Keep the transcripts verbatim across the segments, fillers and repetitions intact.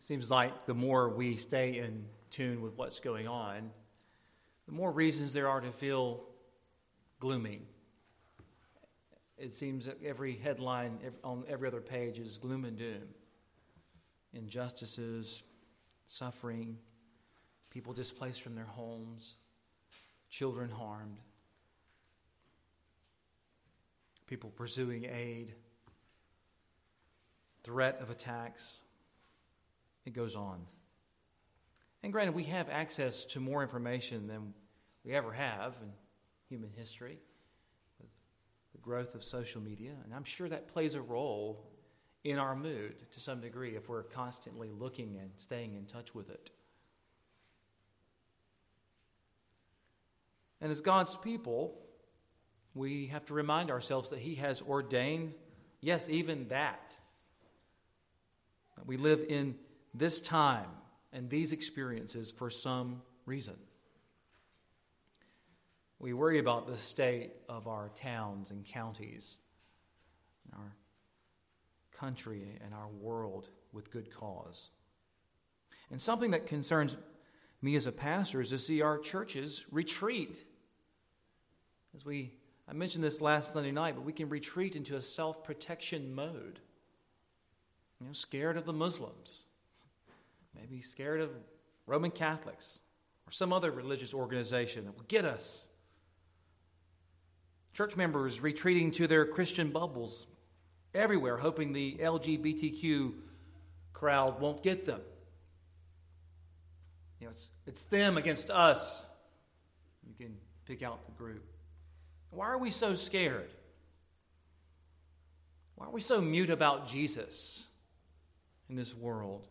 Seems like the more we stay in tune with what's going on, the more reasons there are to feel gloomy. It seems that every headline on every other page is gloom and doom. Injustices, suffering, people displaced from their homes, children harmed, people pursuing aid, threat of attacks. It goes on. And granted, we have access to more information than we ever have in human history with the growth of social media. And I'm sure that plays a role in our mood to some degree if we're constantly looking and staying in touch with it. And as God's people, we have to remind ourselves that He has ordained, yes, even that. That we live in this time and these experiences for some reason. We worry about the state of our towns and counties, and our country and our world with good cause. And something that concerns me as a pastor is to see our churches retreat. As we, I mentioned this last Sunday night, but we can retreat into a self-protection mode. You know, scared of the Muslims. Maybe scared of Roman Catholics or some other religious organization that will get us. Church members retreating to their Christian bubbles everywhere, hoping the L G B T Q crowd won't get them. You know, it's, it's them against us. You can pick out the group. Why are we so scared? Why are we so mute about Jesus in this world?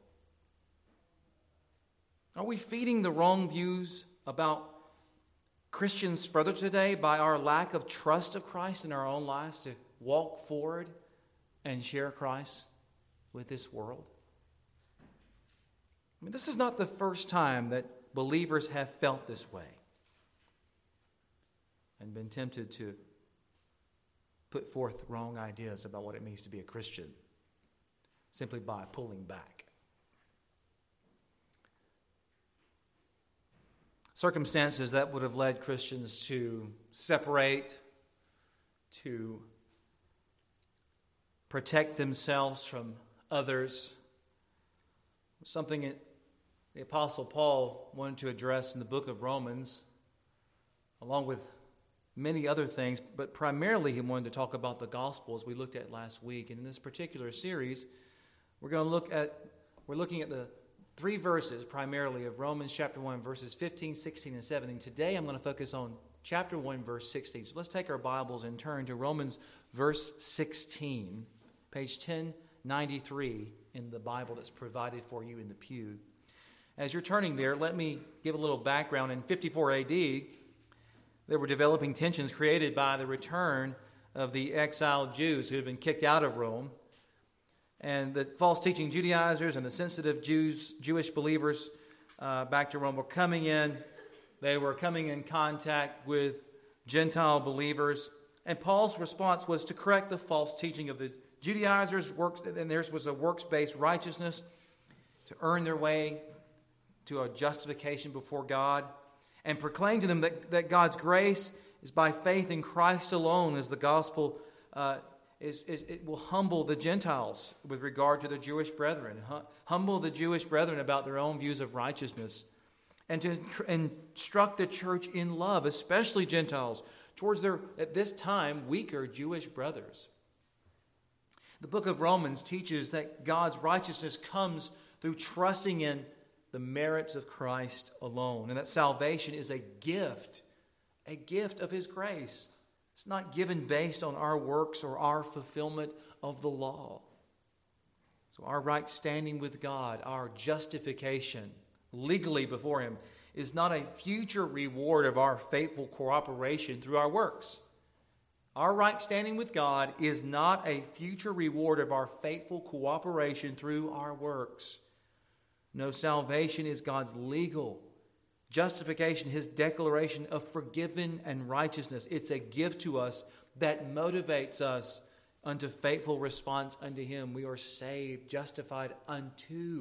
Are we feeding the wrong views about Christians further today by our lack of trust of Christ in our own lives to walk forward and share Christ with this world? I mean, this is not the first time that believers have felt this way and been tempted to put forth wrong ideas about what it means to be a Christian simply by pulling back. Circumstances that would have led Christians to separate, to protect themselves from others. Something the Apostle Paul wanted to address in the book of Romans, along with many other things, but primarily he wanted to talk about the gospel as we looked at last week. And in this particular series, we're going to look at, we're looking at the three verses primarily of Romans chapter one, verses fifteen, sixteen, and seventeen. Today I'm going to focus on chapter one, verse sixteen. So let's take our Bibles and turn to Romans verse sixteen, page ten ninety-three in the Bible that's provided for you in the pew. As you're turning there, let me give a little background. In fifty-four A D, there were developing tensions created by the return of the exiled Jews who had been kicked out of Rome. And the false teaching Judaizers and the sensitive Jews, Jewish believers uh, back to Rome were coming in. They were coming in contact with Gentile believers. And Paul's response was to correct the false teaching of the Judaizers, works, and theirs was a works-based righteousness to earn their way to a justification before God, and proclaim to them that, that God's grace is by faith in Christ alone, as the gospel uh, is, is, it will humble the Gentiles with regard to the Jewish brethren, hum, humble the Jewish brethren about their own views of righteousness, and to tr- instruct the church in love, especially Gentiles, towards their, at this time, weaker Jewish brothers. The book of Romans teaches that God's righteousness comes through trusting in the merits of Christ alone, and that salvation is a gift, a gift of His grace. It's not given based on our works or our fulfillment of the law. So our right standing with God, our justification legally before Him, is not a future reward of our faithful cooperation through our works. Our right standing with God is not a future reward of our faithful cooperation through our works. No, salvation is God's legal justification, His declaration of forgiven and righteousness. It's a gift to us that motivates us unto faithful response unto Him. We are saved, justified unto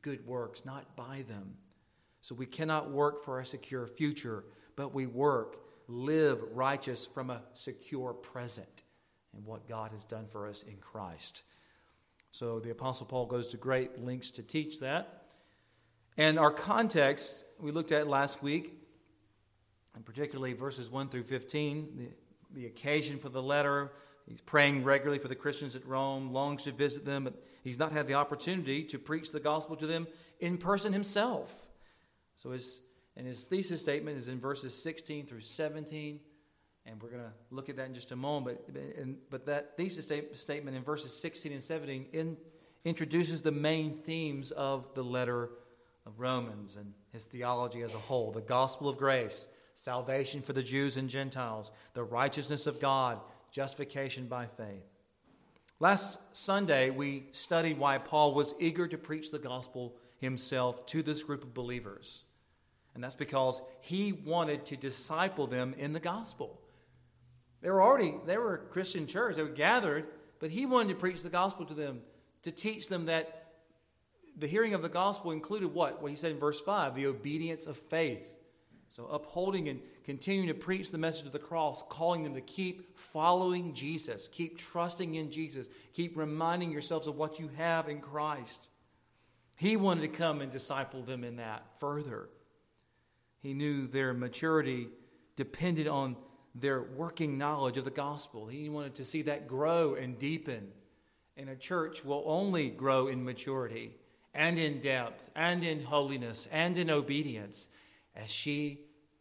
good works, not by them. So we cannot work for a secure future, but we work, live righteous from a secure present in what God has done for us in Christ. So the Apostle Paul goes to great lengths to teach that. And our context, we looked at last week, and particularly verses one through fifteen, the, the occasion for the letter. He's praying regularly for the Christians at Rome, longs to visit them, but he's not had the opportunity to preach the gospel to them in person himself. So his, and his thesis statement is in verses sixteen through seventeen, and we're going to look at that in just a moment. But, and, but that thesis state, statement in verses sixteen and seventeen in, introduces the main themes of the letter of Romans and his theology as a whole. The gospel of grace, salvation for the Jews and Gentiles, the righteousness of God, justification by faith. Last Sunday, we studied why Paul was eager to preach the gospel himself to this group of believers. And that's because he wanted to disciple them in the gospel. They were already, they were a Christian church, they were gathered, but he wanted to preach the gospel to them, to teach them that the hearing of the gospel included what? What he said in verse five, the obedience of faith. So upholding and continuing to preach the message of the cross, calling them to keep following Jesus, keep trusting in Jesus, keep reminding yourselves of what you have in Christ. He wanted to come and disciple them in that further. He knew their maturity depended on their working knowledge of the gospel. He wanted to see that grow and deepen. And a church will only grow in maturity and in depth and in holiness and in obedience as she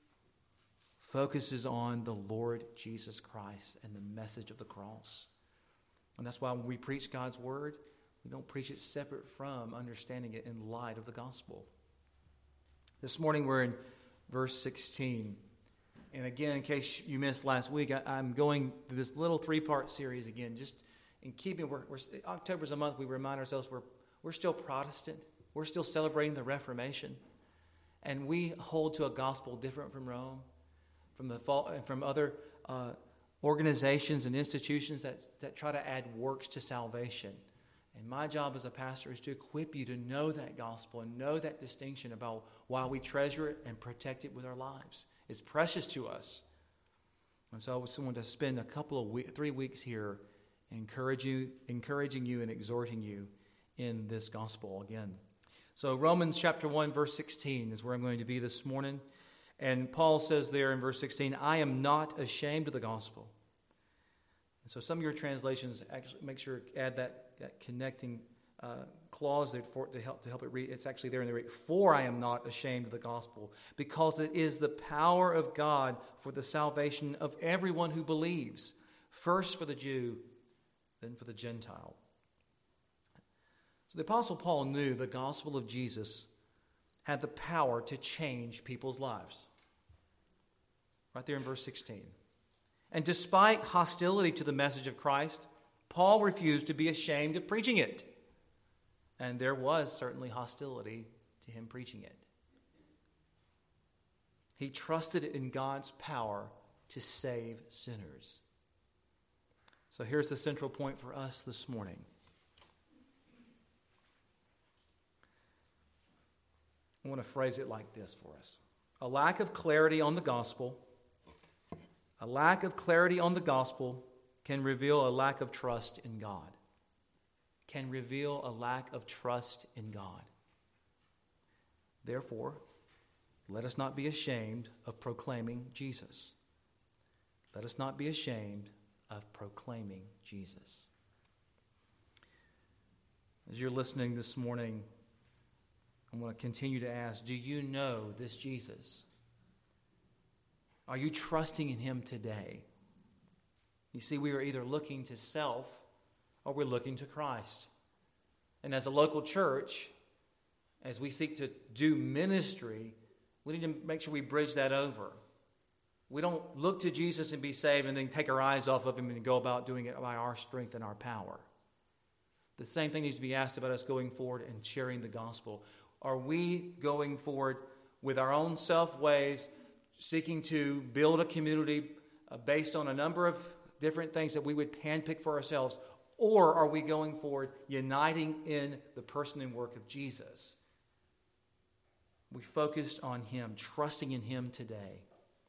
focuses on the Lord Jesus Christ and the message of the cross. And that's why when we preach God's word, we don't preach it separate from understanding it in light of the gospel. This morning we're in verse sixteen. And again, in case you missed last week, I, I'm going through this little three-part series again, just in keeping, we're, we're, October's a month we remind ourselves we're, we're still Protestant. We're still celebrating the Reformation. And we hold to a gospel different from Rome, from the from other uh, organizations and institutions that, that try to add works to salvation. And my job as a pastor is to equip you to know that gospel and know that distinction about why we treasure it and protect it with our lives. It's precious to us. And so I was someone to spend a couple of weeks, three weeks here encourage you, encouraging you and exhorting you in this gospel again. So Romans chapter one, verse sixteen is where I'm going to be this morning. And Paul says there in verse sixteen, I am not ashamed of the gospel. And so some of your translations actually make sure add that, that connecting uh, clause there for, to help to help it read. It's actually there in the read. For I am not ashamed of the gospel, because it is the power of God for the salvation of everyone who believes, first for the Jew, then for the Gentile. So the Apostle Paul knew the gospel of Jesus had the power to change people's lives. Right there in verse sixteen. And despite hostility to the message of Christ, Paul refused to be ashamed of preaching it. And there was certainly hostility to him preaching it. He trusted in God's power to save sinners. So here's the central point for us this morning. I want to phrase it like this for us. A lack of clarity on the gospel, a lack of clarity on the gospel can reveal a lack of trust in God. Can reveal a lack of trust in God. Therefore, let us not be ashamed of proclaiming Jesus. Let us not be ashamed of proclaiming Jesus. As you're listening this morning, I want to continue to ask, do you know this Jesus? Are you trusting in him today? You see, we are either looking to self or we're looking to Christ. And as a local church, as we seek to do ministry, we need to make sure we bridge that over. We don't look to Jesus and be saved and then take our eyes off of him and go about doing it by our strength and our power. The same thing needs to be asked about us going forward and sharing the gospel. Are we going forward with our own self-ways, seeking to build a community uh, based on a number of different things that we would handpick for ourselves? Or are we going forward uniting in the person and work of Jesus We focused on Him, trusting in Him today.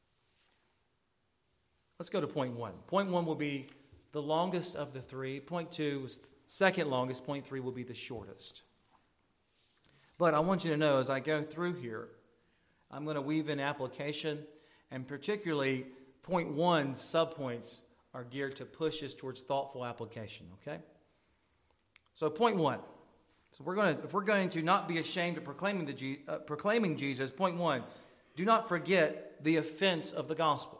Let's go to point one. Point one will be the longest of the three. Point two was second longest. Point three will be the shortest. But I want you to know, as I go through here, I'm going to weave in application, and particularly point one subpoints are geared to push us towards thoughtful application, okay? So point one. So we're going to, if we're going to not be ashamed of proclaiming the uh, proclaiming Jesus, point one, do not forget the offense of the gospel.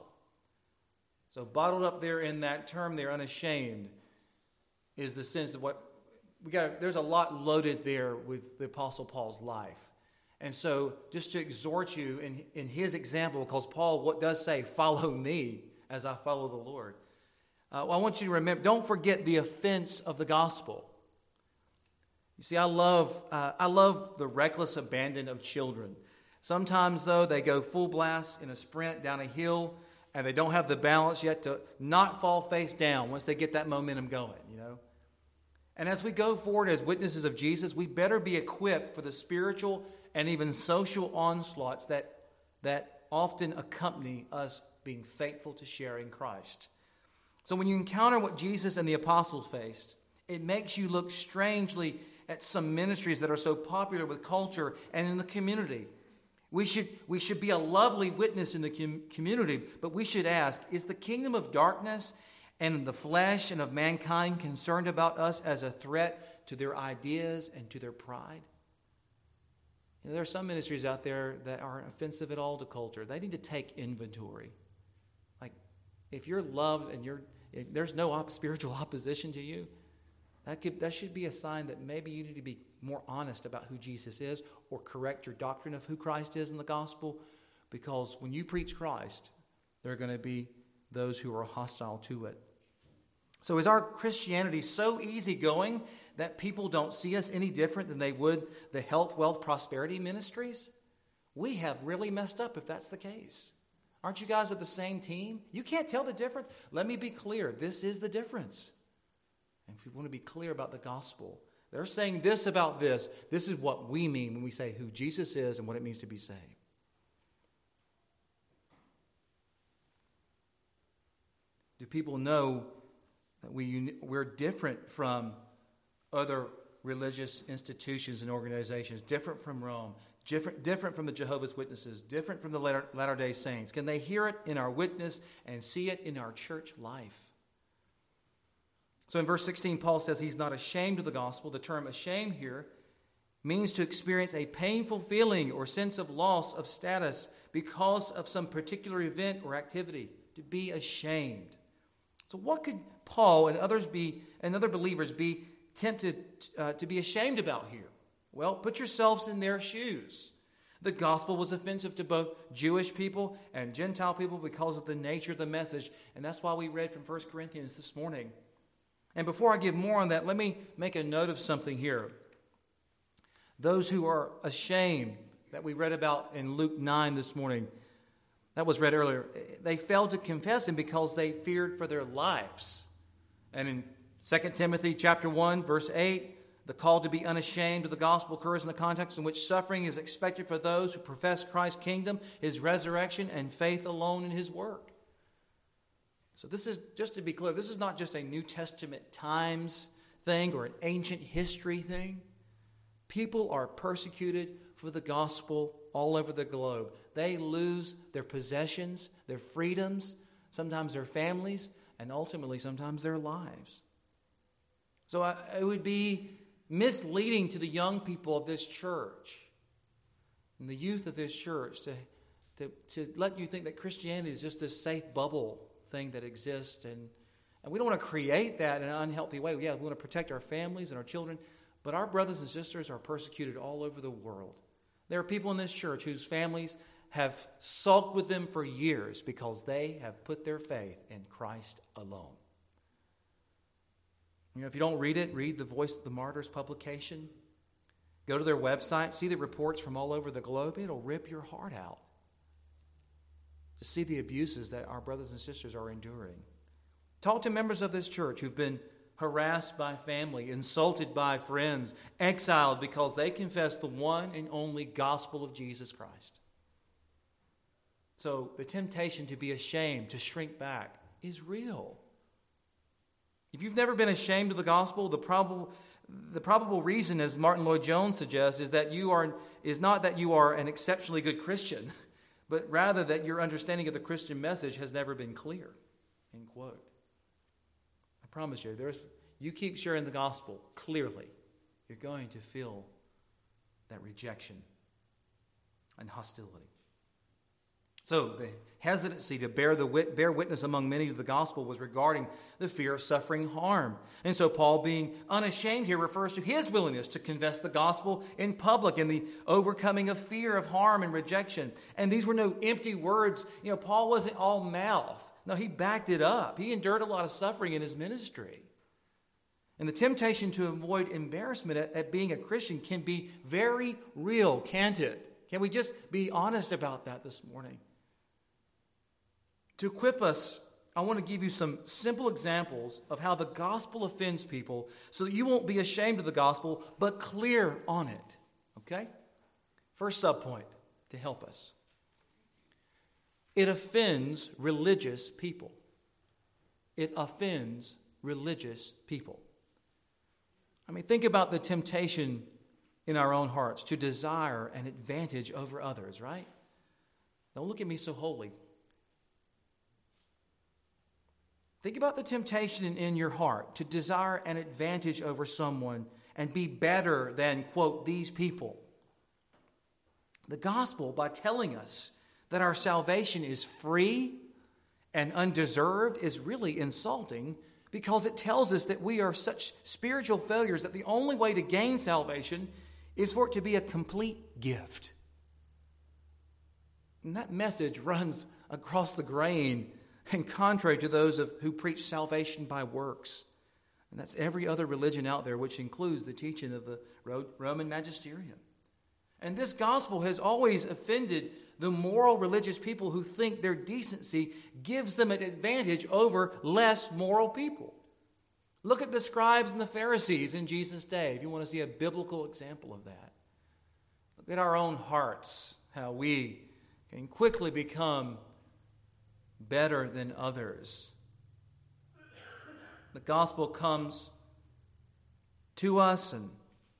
So bottled up there in that term there, unashamed, is the sense of what we got. There's a lot loaded there with the Apostle Paul's life. And so just to exhort you in, in his example, because Paul what does say, follow me as I follow the Lord. Uh, well, I want you to remember, don't forget the offense of the gospel. You see, I love uh, I love the reckless abandon of children. Sometimes, though, they go full blast in a sprint down a hill, and they don't have the balance yet to not fall face down once they get that momentum going, you know. And as we go forward as witnesses of Jesus, we better be equipped for the spiritual and even social onslaughts that, that often accompany us being faithful to sharing Christ. So when you encounter what Jesus and the apostles faced, it makes you look strangely at some ministries that are so popular with culture and in the community. We should, we should be a lovely witness in the com- community, but we should ask, is the kingdom of darkness and the flesh and of mankind concerned about us as a threat to their ideas and to their pride? You know, there are some ministries out there that aren't offensive at all to culture. They need to take inventory. Like, if you're loved and you're, if there's no op- spiritual opposition to you, That could that should be a sign that maybe you need to be more honest about who Jesus is, or correct your doctrine of who Christ is in the gospel, because when you preach Christ, there are going to be those who are hostile to it. So is our Christianity so easygoing that people don't see us any different than they would the health, wealth, prosperity ministries? We have really messed up if that's the case. Aren't you guys at the same team? You can't tell the difference? Let me be clear. This is the difference. And if we want to be clear about the gospel, they're saying this about this. This is what we mean when we say who Jesus is and what it means to be saved. Do people know that we, we're different from other religious institutions and organizations, different from Rome, different, different from the Jehovah's Witnesses, different from the Latter, Latter-day Saints? Can they hear it in our witness and see it in our church life? So in verse sixteen, Paul says he's not ashamed of the gospel. The term ashamed here means to experience a painful feeling or sense of loss of status because of some particular event or activity. To be ashamed. So what could Paul and others be, and other believers be tempted uh, to be ashamed about here? Well, put yourselves in their shoes. The gospel was offensive to both Jewish people and Gentile people because of the nature of the message. And that's why we read from First Corinthians this morning. And before I give more on that, let me make a note of something here. Those who are ashamed that we read about in Luke nine this morning, that was read earlier, they failed to confess him because they feared for their lives. And in Second Timothy chapter one, verse eight, the call to be unashamed of the gospel occurs in the context in which suffering is expected for those who profess Christ's kingdom, his resurrection, and faith alone in his work. So this is, just to be clear, this is not just a New Testament times thing or an ancient history thing. People are persecuted for the gospel all over the globe. They lose their possessions, their freedoms, sometimes their families, and ultimately sometimes their lives. So I, it would be misleading to the young people of this church and the youth of this church to, to, to let you think that Christianity is just this safe bubble thing that exists, and, and we don't want to create that in an unhealthy way. Yeah, we want to protect our families and our children, but our brothers and sisters are persecuted all over the world. There are people in this church whose families have sulked with them for years because they have put their faith in Christ alone. You know, if you don't read it, read the Voice of the Martyrs publication. Go to their website, see the reports from all over the globe. It'll rip your heart out to see the abuses that our brothers and sisters are enduring. Talk to members of this church who've been harassed by family, insulted by friends, exiled because they confess the one and only gospel of Jesus Christ. So the temptation to be ashamed, to shrink back, is real. If you've never been ashamed of the gospel, the probable, the probable reason, as Martin Lloyd-Jones suggests, is that you are is not that you are an exceptionally good Christian, but rather that your understanding of the Christian message has never been clear. End quote. I promise you, there's you keep sharing the gospel clearly, you're going to feel that rejection and hostility. So the hesitancy to bear the wit, bear witness among many to the gospel was regarding the fear of suffering harm. And so Paul, being unashamed here, refers to his willingness to confess the gospel in public and the overcoming of fear of harm and rejection. And these were no empty words. You know, Paul wasn't all mouth. No, he backed it up. He endured a lot of suffering in his ministry. And the temptation to avoid embarrassment at, at being a Christian can be very real, can't it? Can we just be honest about that this morning? To equip us, I want to give you some simple examples of how the gospel offends people so that you won't be ashamed of the gospel, but clear on it. Okay? First subpoint to help us. It offends religious people. It offends religious people. I mean, think about the temptation in our own hearts to desire an advantage over others, right? Don't look at me so holy. Think about the temptation in your heart to desire an advantage over someone and be better than, quote, these people. The gospel, by telling us that our salvation is free and undeserved, is really insulting because it tells us that we are such spiritual failures that the only way to gain salvation is for it to be a complete gift. And that message runs across the grain and contrary to those of, who preach salvation by works. And that's every other religion out there, which includes the teaching of the Roman magisterium. And this gospel has always offended the moral religious people who think their decency gives them an advantage over less moral people. Look at the scribes and the Pharisees in Jesus' day, if you want to see a biblical example of that. Look at our own hearts, how we can quickly become better than others. The gospel comes to us and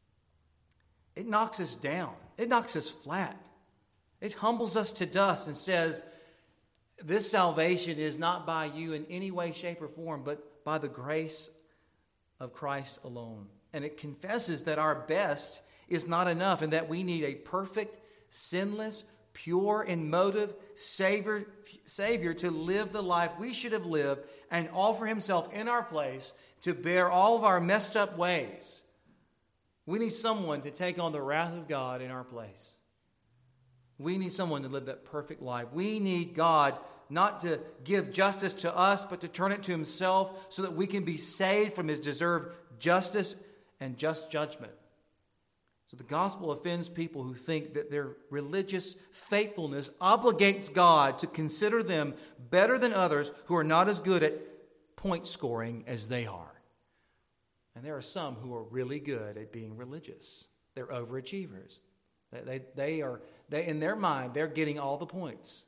it knocks us down. It knocks us flat. It humbles us to dust and says, this salvation is not by you in any way, shape, or form, but by the grace of Christ alone. And it confesses that our best is not enough and that we need a perfect, sinless, pure in motive Savior, Savior to live the life we should have lived and offer himself in our place to bear all of our messed up ways. We need someone to take on the wrath of God in our place. We need someone to live that perfect life. We need God not to give justice to us, but to turn it to himself so that we can be saved from his deserved justice and just judgment. So the gospel offends people who think that their religious faithfulness obligates God to consider them better than others who are not as good at point scoring as they are. And there are some who are really good at being religious. They're overachievers. They, they, they are, they, in their mind, they're getting all the points.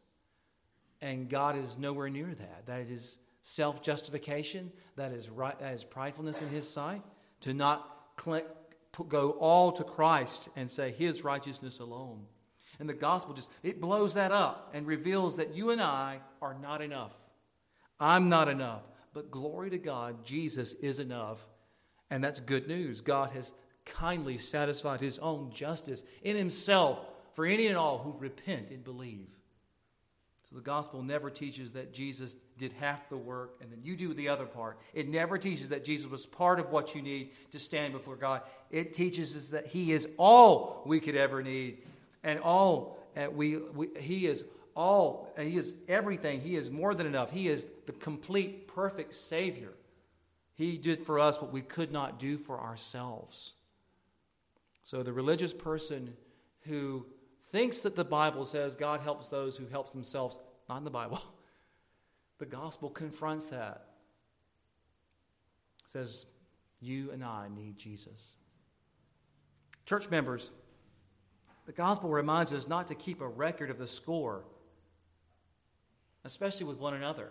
And God is nowhere near that. That is self-justification. That is, right, that is pridefulness in his sight. To not cl- go all to Christ and say his righteousness alone. And the gospel just, it blows that up and reveals that you and I are not enough. I'm not enough. But glory to God, Jesus is enough. And that's good news. God has kindly satisfied his own justice in himself for any and all who repent and believe. So the gospel never teaches that Jesus did half the work and then you do the other part. It never teaches that Jesus was part of what you need to stand before God. It teaches us that he is all we could ever need. And all uh, we, we he is all, he is everything. He is more than enough. He is the complete, perfect Savior. He did for us what we could not do for ourselves. So the religious person who thinks that the Bible says God helps those who help themselves, not in the Bible. The gospel confronts that. It says, You and I need Jesus. Church members, the gospel reminds us not to keep a record of the score, especially with one another.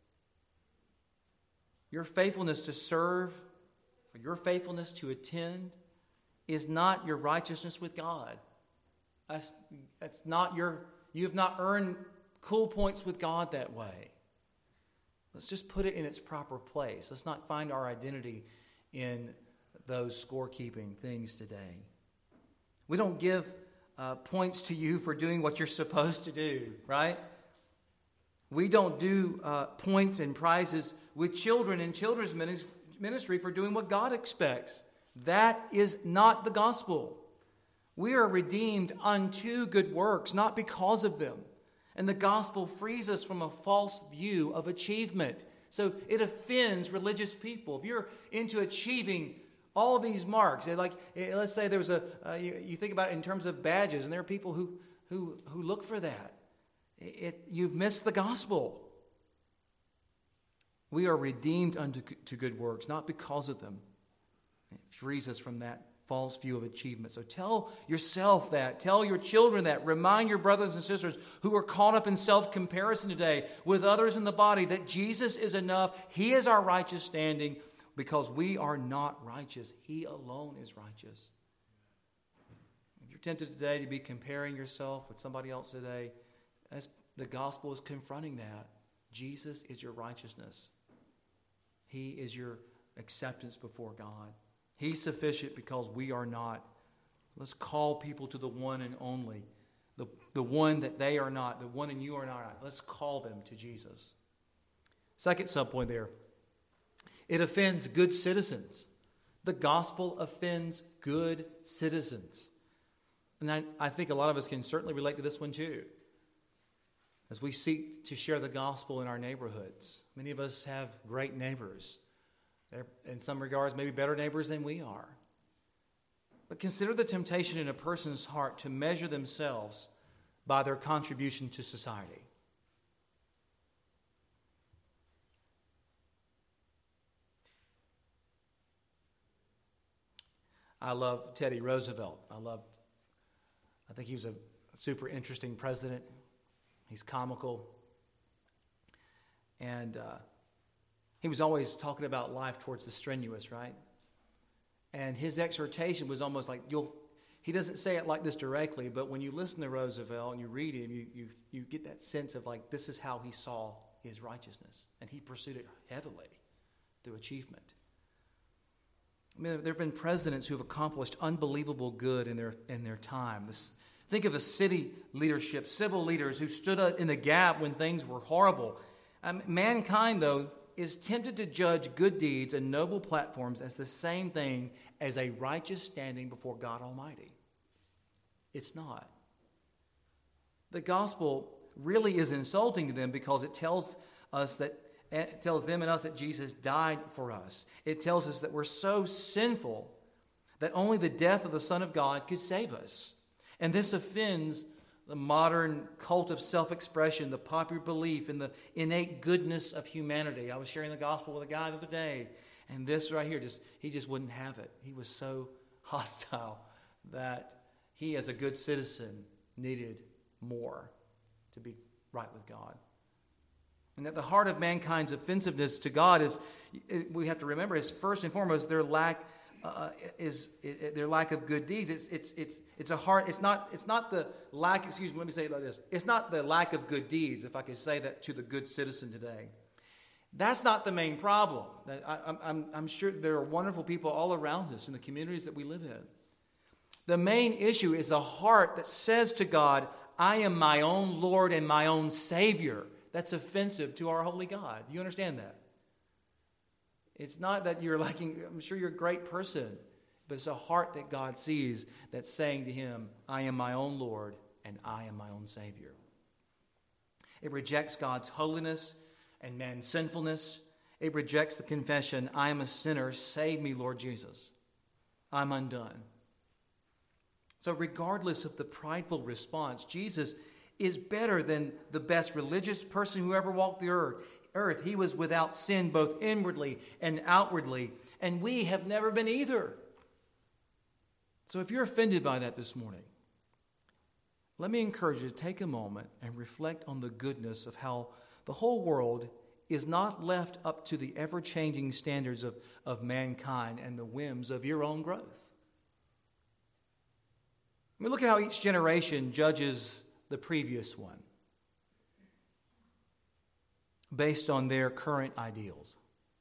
Your faithfulness to serve, or your faithfulness to attend, is not your righteousness with God. That's, that's not your, you have not earned cool points with God that way. Let's just put it in its proper place. Let's not find our identity in those scorekeeping things today. We don't give uh, points to you for doing what you're supposed to do, right? We don't do uh, points and prizes with children in children's ministry for doing what God expects. That is not the gospel. We are redeemed unto good works, not because of them. And the gospel frees us from a false view of achievement. So it offends religious people. If you're into achieving all these marks, like let's say there was a, uh, you, you think about it in terms of badges, and there are people who who who look for that. It, you've missed the gospel. We are redeemed unto to good works, not because of them. It frees us from that false view of achievement. So tell yourself that. Tell your children that. Remind your brothers and sisters who are caught up in self-comparison today with others in the body that Jesus is enough. He is our righteous standing because we are not righteous. He alone is righteous. If you're tempted today to be comparing yourself with somebody else today, as the gospel is confronting that. Jesus is your righteousness. He is your acceptance before God. He's sufficient because we are not. Let's call people to the one and only, the, the one that they are not, the one and you are not. Let's call them to Jesus. Second subpoint there. It offends good citizens. The gospel offends good citizens. And I, I think a lot of us can certainly relate to this one too. As we seek to share the gospel in our neighborhoods, many of us have great neighbors. They're, in some regards, maybe better neighbors than we are. But consider the temptation in a person's heart to measure themselves by their contribution to society. I love Teddy Roosevelt. I loved, I think he was a super interesting president. He's comical. And uh, he was always talking about life towards the strenuous, right? And his exhortation was almost like, you'll. he doesn't say it like this directly, but when you listen to Roosevelt and you read him, you, you, you get that sense of like, this is how he saw his righteousness. And he pursued it heavily through achievement. I mean, there have been presidents who have accomplished unbelievable good in their in their time. This, think of a city leadership, civil leaders who stood up in the gap when things were horrible. Um, mankind, though, is tempted to judge good deeds and noble platforms as the same thing as a righteous standing before God Almighty. It's not. The gospel really is insulting to them because it tells us that it tells them and us that Jesus died for us. It tells us that we're so sinful that only the death of the Son of God could save us. And this offends the modern cult of self-expression, the popular belief in the innate goodness of humanity. I was sharing the gospel with a guy the other day, and this right here, just he just wouldn't have it. He was so hostile that he, as a good citizen, needed more to be right with God. And at the heart of mankind's offensiveness to God is, we have to remember, is first and foremost their lack uh, is, is their lack of good deeds. It's it's it's it's a heart. It's not it's not the lack. Excuse me. Let me say it like this. It's not the lack of good deeds. If I could say that to the good citizen today, that's not the main problem. I, I'm I'm sure there are wonderful people all around us in the communities that we live in. The main issue is a heart that says to God, "I am my own Lord and my own Savior." That's offensive to our holy God. Do you understand that? It's not that you're lacking, I'm sure you're a great person, but it's a heart that God sees that's saying to him, I am my own Lord and I am my own Savior. It rejects God's holiness and man's sinfulness. It rejects the confession, I am a sinner, save me, Lord Jesus. I'm undone. So regardless of the prideful response, Jesus is better than the best religious person who ever walked the earth, earth. He was without sin both inwardly and outwardly, and we have never been either. So if you're offended by that this morning, let me encourage you to take a moment and reflect on the goodness of how the whole world is not left up to the ever-changing standards of, of mankind and the whims of your own growth. I mean, look at how each generation judges the previous one based on their current ideals.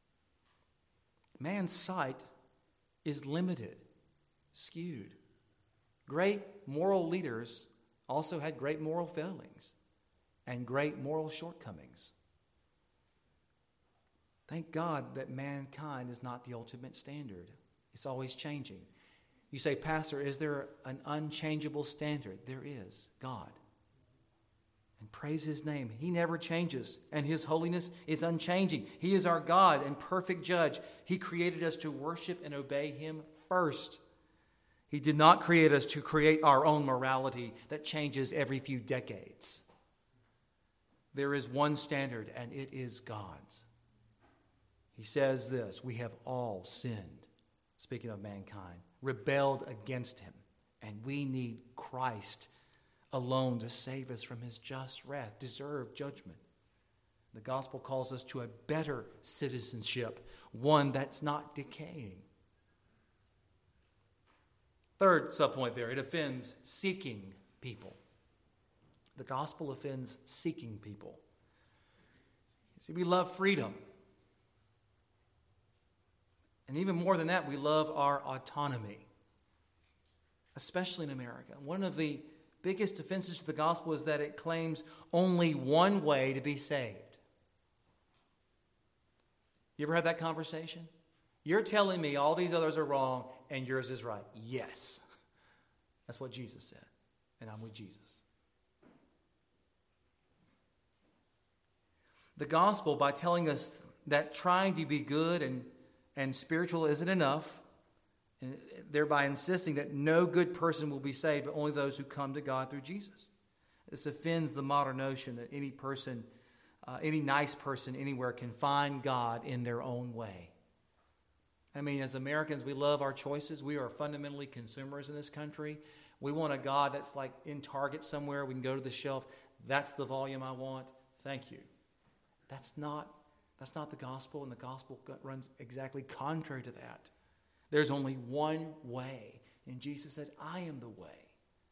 Man's sight is limited, skewed. Great moral leaders also had great moral failings and great moral shortcomings. Thank God that mankind is not the ultimate standard. It's always changing. You say, Pastor, is there an unchangeable standard? There is, God. And praise His name. He never changes, and His holiness is unchanging. He is our God and perfect judge. He created us to worship and obey Him first. He did not create us to create our own morality that changes every few decades. There is one standard, and it is God's. He says this, we have all sinned, speaking of mankind, rebelled against Him, and we need Christ alone to save us from His just wrath, deserved judgment. The gospel calls us to a better citizenship, one that's not decaying. Third subpoint there, it offends seeking people. The gospel offends seeking people. See, we love freedom. And even more than that, we love our autonomy, especially in America. One of the biggest offenses to the gospel is that it claims only one way to be saved. You ever had that conversation? You're telling me all these others are wrong and yours is right. Yes. That's what Jesus said. And I'm with Jesus. The gospel, by telling us that trying to be good and, and spiritual isn't enough, and thereby insisting that no good person will be saved, but only those who come to God through Jesus. This offends the modern notion that any person, uh, any nice person anywhere can find God in their own way. I mean, as Americans, we love our choices. We are fundamentally consumers in this country. We want a God that's like in Target somewhere. We can go to the shelf. That's the volume I want. Thank you. That's not, that's not the gospel, and the gospel runs exactly contrary to that. There's only one way, and Jesus said, I am the way.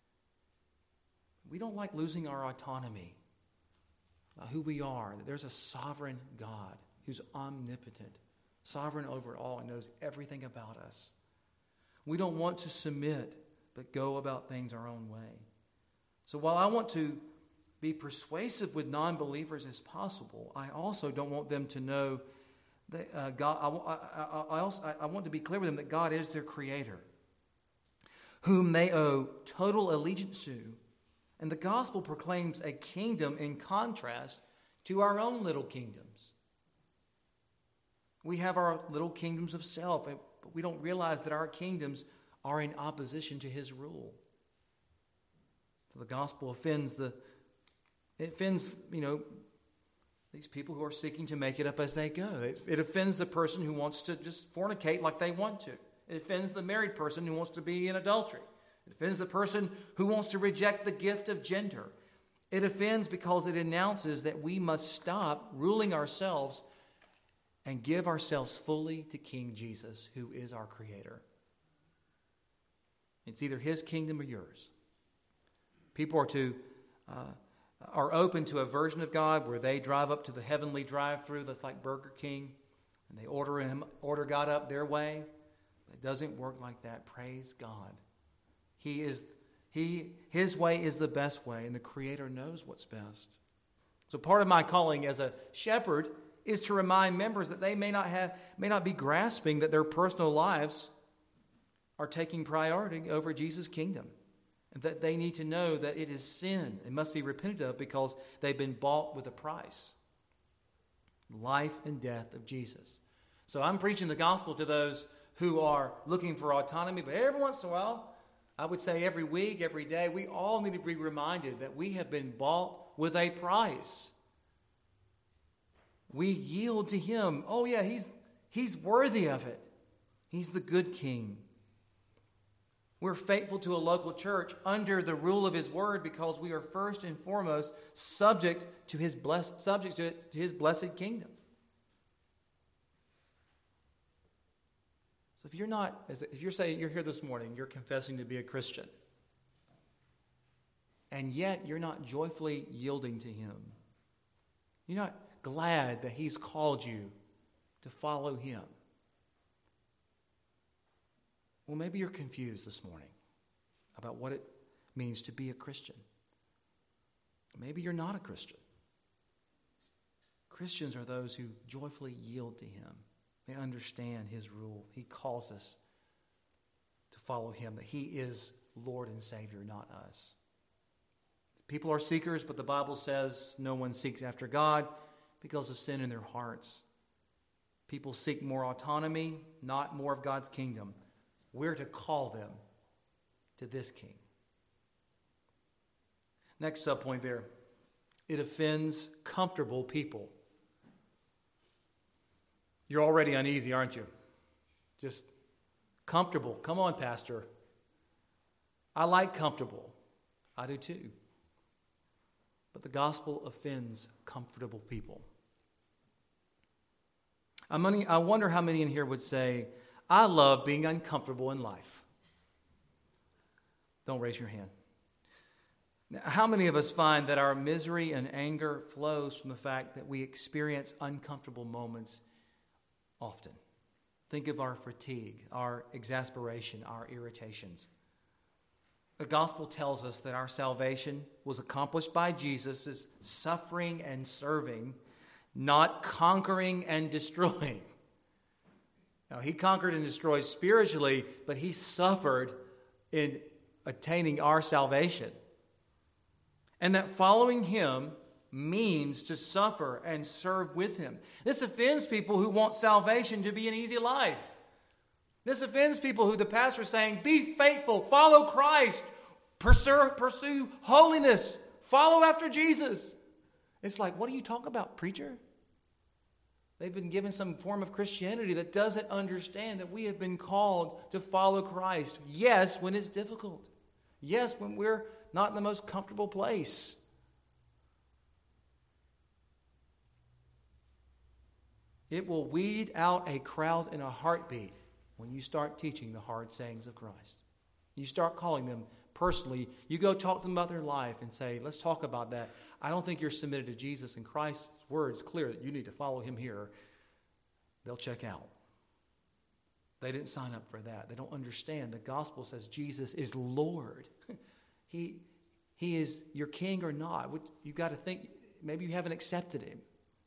We don't like losing our autonomy about who we are, that there's a sovereign God who's omnipotent, sovereign over all, and knows everything about us. We don't want to submit, but go about things our own way. So while I want to be persuasive with non-believers as possible, I also don't want them to know that uh, God. I, I, I, also, I want to be clear with them that God is their creator, whom they owe total allegiance to. And the gospel proclaims a kingdom in contrast to our own little kingdoms. We have our little kingdoms of self, but we don't realize that our kingdoms are in opposition to His rule. So the gospel offends the, it offends, you know, these people who are seeking to make it up as they go. It, it offends the person who wants to just fornicate like they want to. It offends the married person who wants to be in adultery. It offends the person who wants to reject the gift of gender. It offends because it announces that we must stop ruling ourselves and give ourselves fully to King Jesus, who is our Creator. It's either His kingdom or yours. People are to uh, are open to a version of God where they drive up to the heavenly drive-thru that's like Burger King, and they order him order God up their way. It doesn't work like that. Praise God. He is he His way is the best way, and the Creator knows what's best. So part of my calling as a shepherd is to remind members that they may not have may not be grasping that their personal lives are taking priority over Jesus' kingdom, and that they need to know that it is sin and must be repented of because they've been bought with a price. Life and death of Jesus. So I'm preaching the gospel to those who are looking for autonomy, but every once in a while, I would say every week, every day, we all need to be reminded that we have been bought with a price. we yield to him. Oh yeah, he's, he's worthy of it. He's the good king. We're faithful to a local church under the rule of his word because we are first and foremost subject to his blessed, subject to, to his blessed kingdom. So if you're not, if you're saying you're here this morning, you're confessing to be a Christian, and yet you're not joyfully yielding to him, you're not glad that he's called you to follow him, well, maybe you're confused this morning about what it means to be a Christian. Maybe you're not a Christian. Christians are those who joyfully yield to him. They understand his rule. He calls us to follow him, that he is Lord and Savior, not us. People are seekers, but the Bible says no one seeks after God because of sin in their hearts. People seek more autonomy, not more of God's kingdom. We're to call them to this king. Next subpoint there. It offends comfortable people. You're already uneasy, aren't you? Just comfortable. Come on, Pastor. I like comfortable. I do too. But the gospel offends comfortable people. I wonder how many in here would say, I love being uncomfortable in life. Don't raise your hand. Now, how many of us find that our misery and anger flows from the fact that we experience uncomfortable moments often? Think of our fatigue, our exasperation, our irritations. The gospel tells us that our salvation was accomplished by Jesus' suffering and serving, not conquering and destroying. Now, he conquered and destroyed spiritually, but he suffered in attaining our salvation. And that following him means to suffer and serve with him. This offends people who want salvation to be an easy life. This offends people who the pastor is saying, be faithful, follow Christ, pursue, pursue holiness, follow after Jesus. It's like, what are you talking about, preacher? They've been given some form of Christianity that doesn't understand that we have been called to follow Christ. Yes, when it's difficult. Yes, when we're not in the most comfortable place. It will weed out a crowd in a heartbeat when you start teaching the hard sayings of Christ. You start calling them personally. You go talk to them about their life and say, let's talk about that. I don't think you're submitted to Jesus, and Christ's word is clear that you need to follow him here. They'll check out. They didn't sign up for that. They don't understand. The gospel says Jesus is Lord. he, he is your king or not. You've got to think, maybe you haven't accepted him.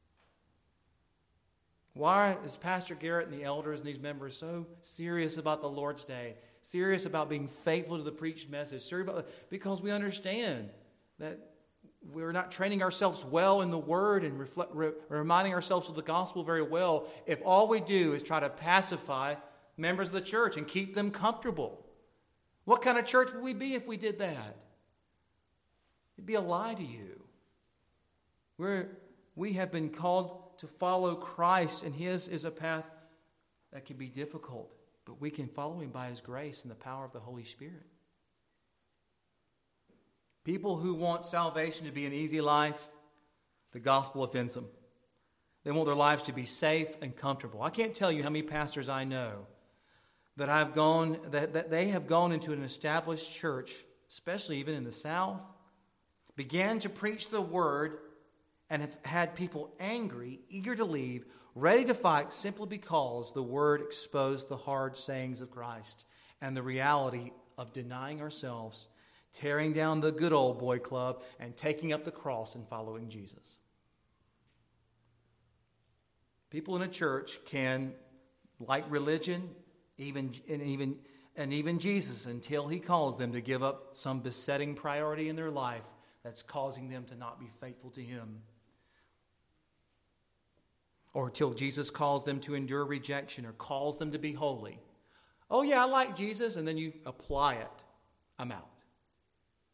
Why is Pastor Garrett and the elders and these members so serious about the Lord's Day? Serious about being faithful to the preached message? Serious about, because we understand that we're not training ourselves well in the Word and reflect, re, reminding ourselves of the gospel very well if all we do is try to pacify members of the church and keep them comfortable. What kind of church would we be if we did that? It'd be a lie to you. We're, we have been called to follow Christ, and his is a path that can be difficult, but we can follow him by his grace and the power of the Holy Spirit. People who want salvation to be an easy life, the gospel offends them. They want their lives to be safe and comfortable. I can't tell you how many pastors I know that I've gone that, that they have gone into an established church, especially even in the South, began to preach the word and have had people angry, eager to leave, ready to fight simply because the word exposed the hard sayings of Christ and the reality of denying ourselves, tearing down the good old boy club, and taking up the cross and following Jesus. People in a church can like religion, even and even and even Jesus, until he calls them to give up some besetting priority in their life that's causing them to not be faithful to him. Or till Jesus calls them to endure rejection or calls them to be holy. Oh yeah, I like Jesus, and then you apply it. I'm out.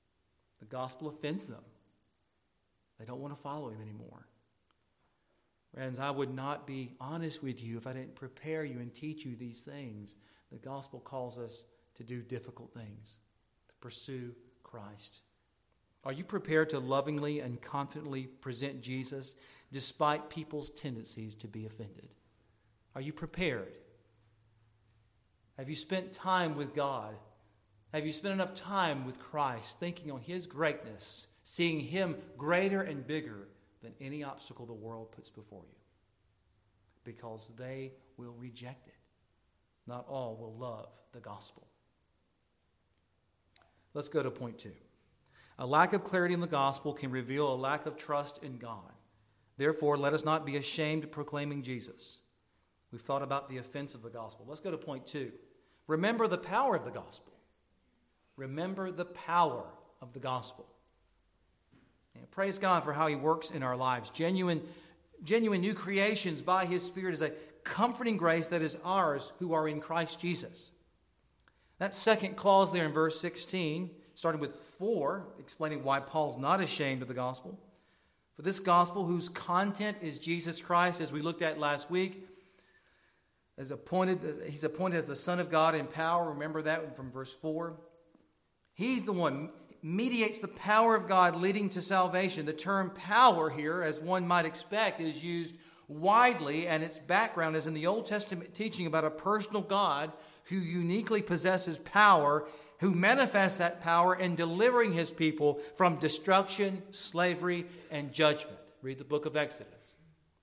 The gospel offends them. They don't want to follow him anymore. Friends, I would not be honest with you if I didn't prepare you and teach you these things. The gospel calls us to do difficult things, to pursue Christ. Are you prepared to lovingly and confidently present Jesus despite people's tendencies to be offended? Are you prepared? Have you spent time with God? Have you spent enough time with Christ, thinking on His greatness, seeing Him greater and bigger than any obstacle the world puts before you? Because they will reject it. Not all will love the gospel. Let's go to point two. A lack of clarity in the gospel can reveal a lack of trust in God. Therefore, let us not be ashamed of proclaiming Jesus. We've thought about the offense of the gospel. Let's go to point two. Remember the power of the gospel. Remember the power of the gospel. And praise God for how He works in our lives. Genuine, genuine new creations by His Spirit is a comforting grace that is ours who are in Christ Jesus. That second clause there in verse sixteen, starting with for, explaining why Paul's not ashamed of the gospel. For this gospel, whose content is Jesus Christ, as we looked at last week, is appointed, he's appointed as the Son of God in power. Remember that from verse four. He's the one mediates the power of God leading to salvation. The term power here, as one might expect, is used widely, and its background is in the Old Testament teaching about a personal God who uniquely possesses power, who manifests that power in delivering His people from destruction, slavery, and judgment. Read the book of Exodus.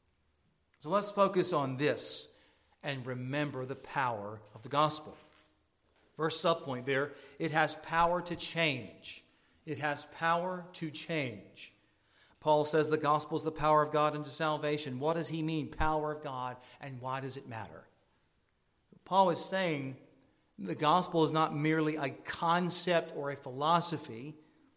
So let's focus on this and remember the power of the gospel. First subpoint there, it has power to change. It has power to change. Paul says the gospel is the power of God unto salvation. What does he mean, power of God, and why does it matter? Paul is saying the gospel is not merely a concept or a philosophy.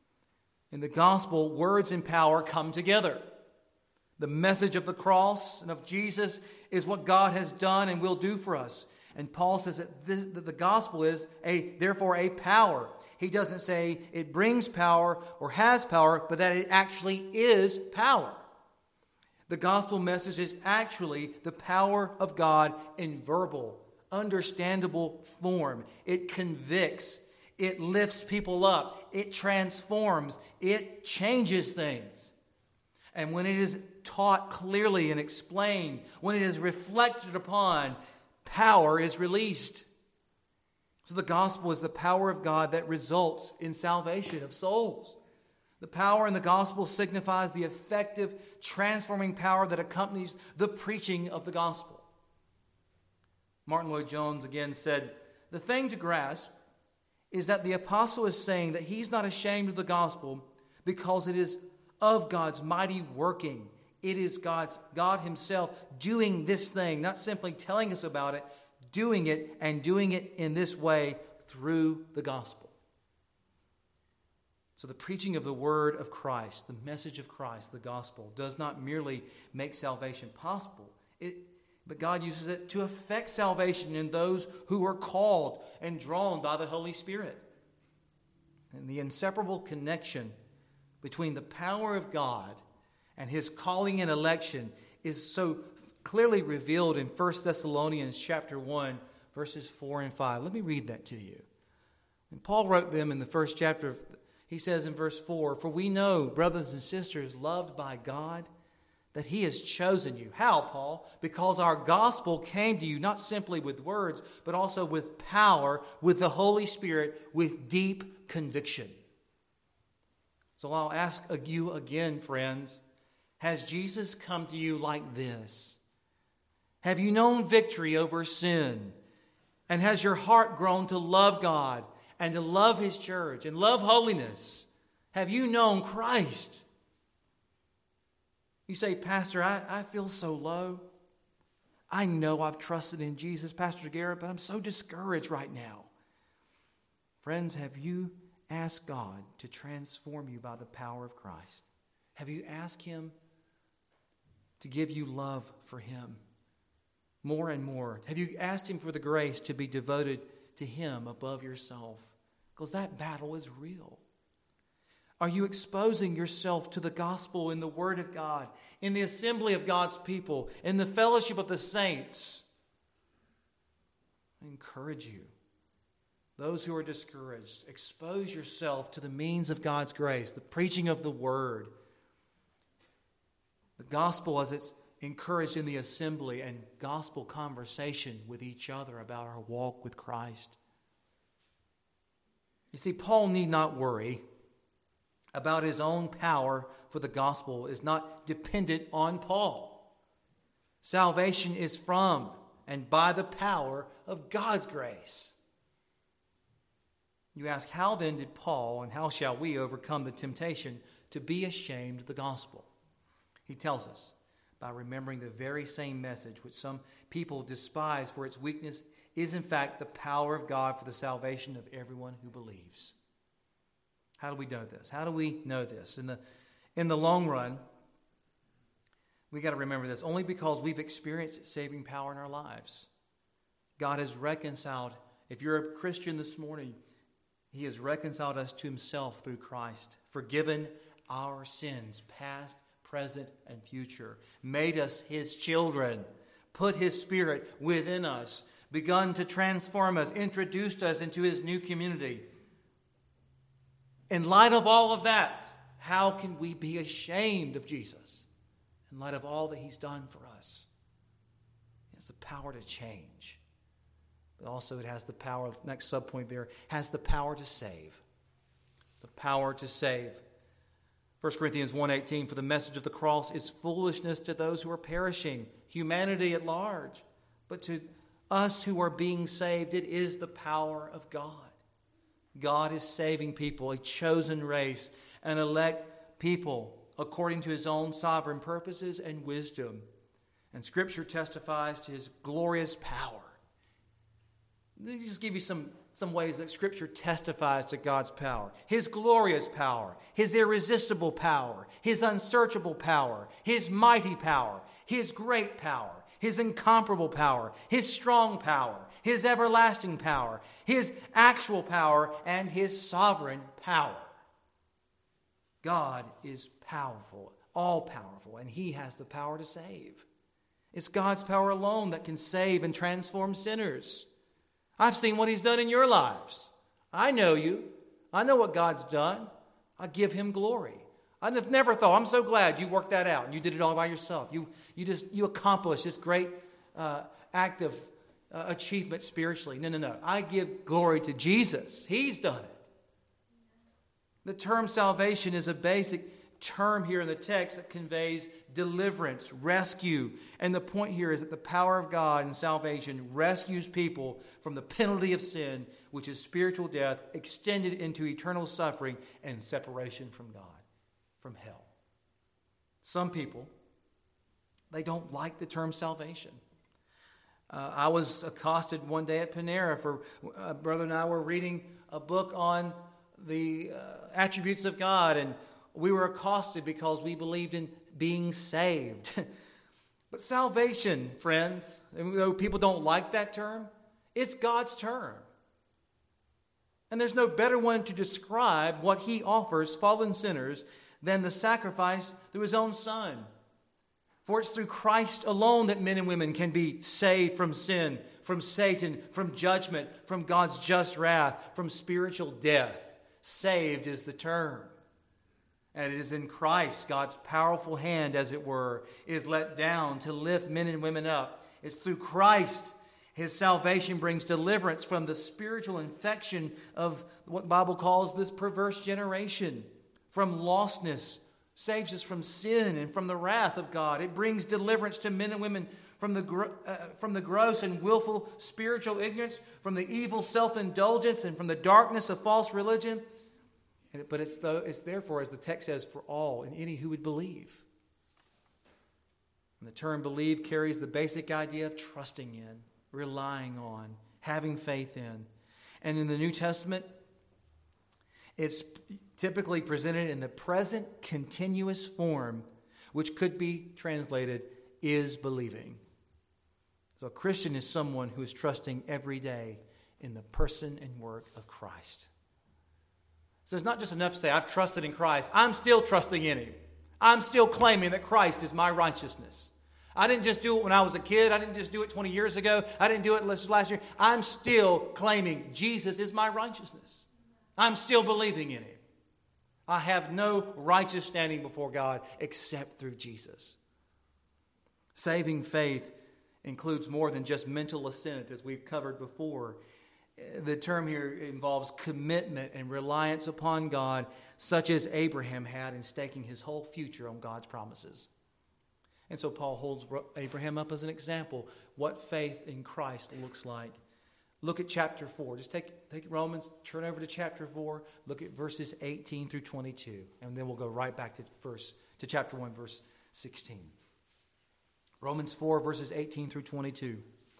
In the gospel, words and power come together. The message of the cross and of Jesus is what God has done and will do for us. And Paul says that, this, that the gospel is a therefore a power. He doesn't say it brings power or has power, but that it actually is power. The gospel message is actually the power of God in verbal, understandable form. It convicts. It lifts people up. It transforms. It changes things. And when it is taught clearly and explained, when it is reflected upon, power is released. So the gospel is the power of God that results in salvation of souls. The power in the gospel signifies the effective, transforming power that accompanies the preaching of the gospel. Martin Lloyd-Jones again said, the thing to grasp is that the apostle is saying that he's not ashamed of the gospel because it is of God's mighty working. It is God's God Himself doing this thing, not simply telling us about it, doing it and doing it in this way through the gospel. So the preaching of the word of Christ, the message of Christ, the gospel, does not merely make salvation possible, it, but God uses it to effect salvation in those who are called and drawn by the Holy Spirit. And the inseparable connection between the power of God and His calling and election is so clearly revealed in First Thessalonians chapter one, verses four and five. Let me read that to you. And Paul wrote them in the first chapter. He says in verse four, for we know, brothers and sisters, loved by God, that He has chosen you. How, Paul? Because our gospel came to you not simply with words, but also with power, with the Holy Spirit, with deep conviction. So I'll ask you again, friends, has Jesus come to you like this? Have you known victory over sin? And has your heart grown to love God and to love His church and love holiness? Have you known Christ? You say, Pastor, I, I feel so low. I know I've trusted in Jesus, Pastor Garrett, but I'm so discouraged right now. Friends, have you asked God to transform you by the power of Christ? Have you asked Him to give you love for Him more and more? Have you asked Him for the grace to be devoted to Him above yourself? Because that battle is real. Are you exposing yourself to the gospel in the Word of God, in the assembly of God's people, in the fellowship of the saints? I encourage you, those who are discouraged, expose yourself to the means of God's grace, the preaching of the Word, the gospel as it's encouraged in the assembly, and gospel conversation with each other about our walk with Christ. You see, Paul need not worry about his own power, for the gospel is not dependent on Paul. Salvation is from and by the power of God's grace. You ask, how then did Paul and how shall we overcome the temptation to be ashamed of the gospel? He tells us, by remembering the very same message which some people despise for its weakness is in fact the power of God for the salvation of everyone who believes. How do we know this? How do we know this? In the, in the long run, we got to remember this. Only because we've experienced its saving power in our lives. God has reconciled. If you're a Christian this morning, He has reconciled us to Himself through Christ, forgiven our sins, past, present, and future, made us His children, put His Spirit within us, begun to transform us, introduced us into His new community. In light of all of that, how can we be ashamed of Jesus? In light of all that He's done for us. It has the power to change. But also it has the power, next subpoint there, has the power to save. The power to save. First Corinthians one eighteen, for the message of the cross is foolishness to those who are perishing, humanity at large. But to us who are being saved, it is the power of God. God is saving people, a chosen race, an elect people according to His own sovereign purposes and wisdom. And Scripture testifies to His glorious power. Let me just give you some, some ways that Scripture testifies to God's power. His glorious power, His irresistible power, His unsearchable power, His mighty power, His great power, His incomparable power, His strong power, His everlasting power, His actual power, and His sovereign power. God is powerful, all-powerful, and He has the power to save. It's God's power alone that can save and transform sinners. I've seen what He's done in your lives. I know you. I know what God's done. I give Him glory. I've never thought, I'm so glad you worked that out and you did it all by yourself. You, you just you accomplished this great uh, act of uh, achievement spiritually. No, no, no. I give glory to Jesus. He's done it. The term salvation is a basic term here in the text that conveys deliverance, rescue. And the point here is that the power of God in salvation rescues people from the penalty of sin, which is spiritual death, extended into eternal suffering and separation from God, from hell. Some people, they don't like the term salvation. Uh, I was accosted one day at Panera for uh, brother and I were reading a book on the uh, attributes of God, and we were accosted because we believed in being saved. But salvation, friends, and though people don't like that term, it's God's term. And there's no better one to describe what He offers fallen sinners than the sacrifice through His own Son. For it's through Christ alone that men and women can be saved from sin, from Satan, from judgment, from God's just wrath, from spiritual death. Saved is the term. And it is in Christ, God's powerful hand, as it were, is let down to lift men and women up. It's through Christ His salvation brings deliverance from the spiritual infection of what the Bible calls this perverse generation, from lostness, saves us from sin and from the wrath of God. It brings deliverance to men and women from the, uh, from the gross and willful spiritual ignorance, from the evil self-indulgence, and from the darkness of false religion. And, but it's, the, it's therefore, as the text says, for all and any who would believe. And the term believe carries the basic idea of trusting in, relying on, having faith in. And in the New Testament, it's typically presented in the present continuous form, which could be translated, is believing. So a Christian is someone who is trusting every day in the person and work of Christ. So it's not just enough to say, I've trusted in Christ. I'm still trusting in Him. I'm still claiming that Christ is my righteousness. I didn't just do it when I was a kid. I didn't just do it twenty years ago. I didn't do it just last year. I'm still claiming Jesus is my righteousness. I'm still believing in Him. I have no righteous standing before God except through Jesus. Saving faith includes more than just mental assent, as we've covered before. The term here involves commitment and reliance upon God, such as Abraham had in staking his whole future on God's promises. And so Paul holds Abraham up as an example, what faith in Christ looks like. Look at chapter four. Just take, take Romans, turn over to chapter four, look at verses eighteen through twenty-two, and then we'll go right back to verse to chapter one, verse sixteen. Romans four, verses eighteen through twenty-two.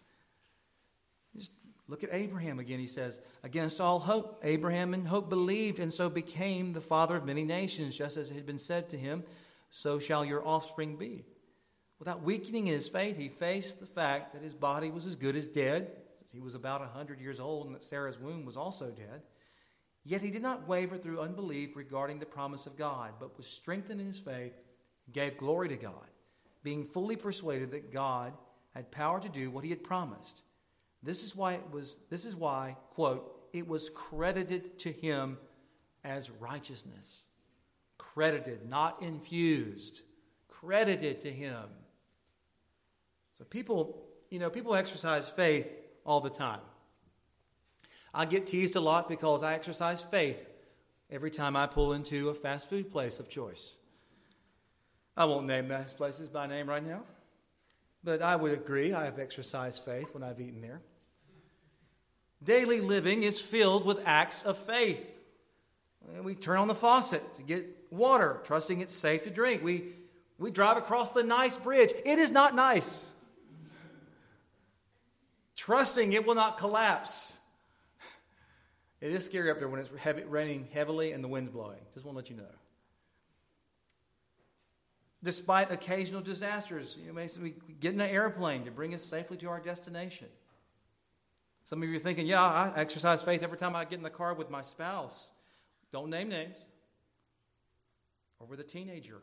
Just look at Abraham again. He says, against all hope, Abraham in hope believed, and so became the father of many nations, just as it had been said to him, so shall your offspring be. Without weakening in his faith, he faced the fact that his body was as good as dead, since he was about one hundred years old, and that Sarah's womb was also dead. Yet he did not waver through unbelief regarding the promise of God, but was strengthened in his faith and gave glory to God, being fully persuaded that God had power to do what he had promised. This is why it was, this is why, quote, it was credited to him as righteousness. Credited, not infused. Credited to him. So people, you know, people exercise faith all the time. I get teased a lot because I exercise faith every time I pull into a fast food place of choice. I won't name those places by name right now, but I would agree I have exercised faith when I've eaten there. Daily living is filled with acts of faith. We turn on the faucet to get water, trusting it's safe to drink. We, we drive across the nice bridge. It is not nice. Trusting it will not collapse. It is scary up there when it's heavy, raining heavily and the wind's blowing. Just want to let you know. Despite occasional disasters, you know, we get in an airplane to bring us safely to our destination. Some of you are thinking, yeah, I exercise faith every time I get in the car with my spouse. Don't name names. Or with a teenager.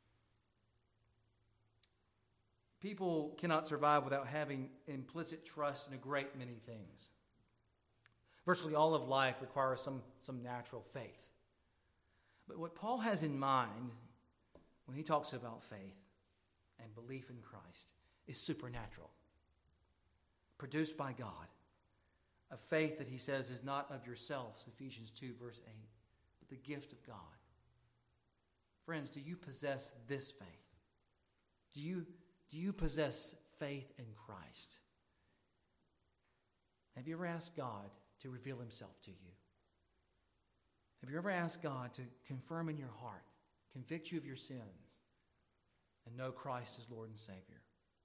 People cannot survive without having implicit trust in a great many things. Virtually all of life requires some, some natural faith. But what Paul has in mind when he talks about faith and belief in Christ is supernatural. Produced by God. A faith that he says is not of yourselves, Ephesians two, verse eight, but the gift of God. Friends, do you possess this faith? Do you, do you possess faith in Christ? Have you ever asked God to reveal himself to you? Have you ever asked God to confirm in your heart, convict you of your sins, and know Christ as Lord and Savior?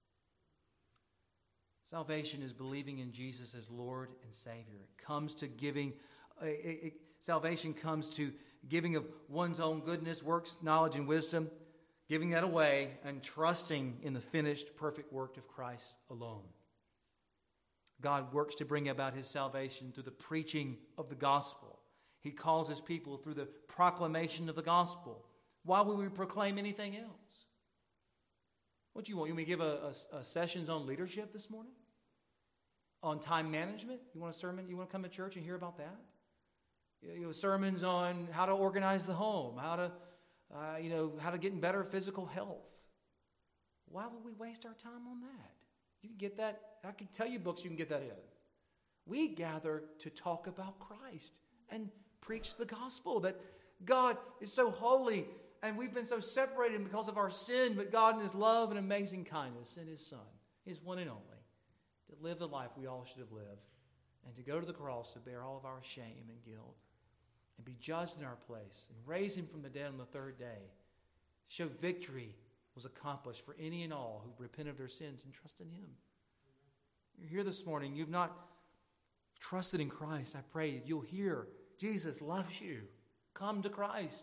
Salvation is believing in Jesus as Lord and Savior. It comes to giving, it, it, salvation comes to giving of one's own goodness, works, knowledge, and wisdom, giving that away and trusting in the finished, perfect work of Christ alone. God works to bring about his salvation through the preaching of the gospel. He calls his people through the proclamation of the gospel. Why would we proclaim anything else? What do you want? You want me to give a, a, a sessions on leadership this morning? On time management? You want a sermon? You want to come to church and hear about that? You know, sermons on how to organize the home, how to, uh, you know, how to get in better physical health. Why would we waste our time on that? You can get that. I can tell you books you can get that in. We gather to talk about Christ and preach the gospel that God is so holy and we've been so separated because of our sin, but God in his love and amazing kindness sent his Son, his one and only, to live the life we all should have lived and to go to the cross to bear all of our shame and guilt and be judged in our place and raise him from the dead on the third day. Show victory was accomplished for any and all who repent of their sins and trust in him. You're here this morning. You've not trusted in Christ. I pray that you'll hear Jesus loves you. Come to Christ.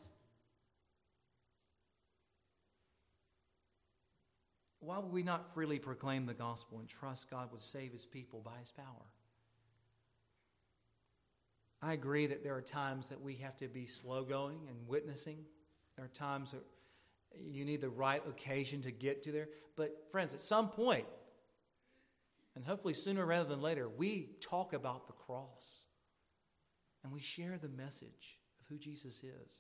Why would we not freely proclaim the gospel and trust God would save his people by his power? I agree that there are times that we have to be slow going and witnessing. There are times that you need the right occasion to get to there. But friends, at some point, and hopefully sooner rather than later, we talk about the cross. And we share the message of who Jesus is.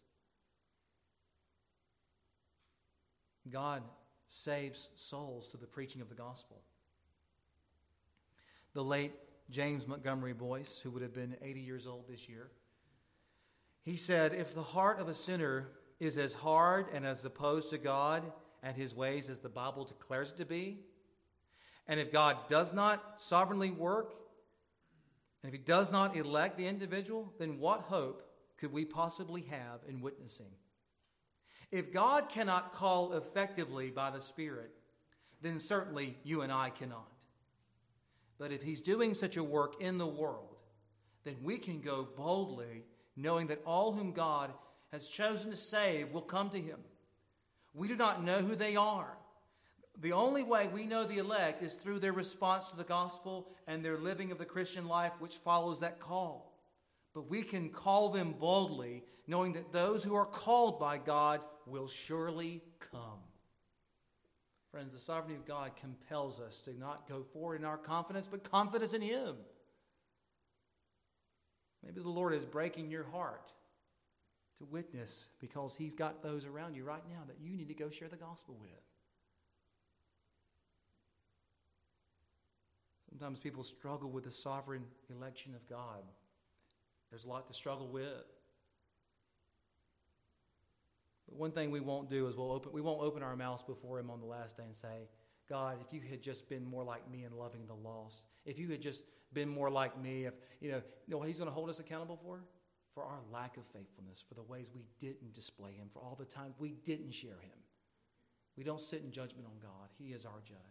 God saves souls through the preaching of the gospel. The late James Montgomery Boyce, who would have been eighty years old this year, he said, if the heart of a sinner is as hard and as opposed to God and his ways as the Bible declares it to be, and if God does not sovereignly work, and if he does not elect the individual, then what hope could we possibly have in witnessing? If God cannot call effectively by the Spirit, then certainly you and I cannot. But if he's doing such a work in the world, then we can go boldly, knowing that all whom God has chosen to save will come to him. We do not know who they are. The only way we know the elect is through their response to the gospel and their living of the Christian life which follows that call. But we can call them boldly, knowing that those who are called by God will surely come. Friends, the sovereignty of God compels us to not go forward in our confidence, but confidence in him. Maybe the Lord is breaking your heart to witness because he's got those around you right now that you need to go share the gospel with. Sometimes people struggle with the sovereign election of God. There's a lot to struggle with. But one thing we won't do is we'll open, we won't open our mouths before him on the last day and say, God, if you had just been more like me in loving the lost, if you had just been more like me, if you know, you know what he's going to hold us accountable for? For our lack of faithfulness, for the ways we didn't display him, for all the times we didn't share him. We don't sit in judgment on God. He is our judge.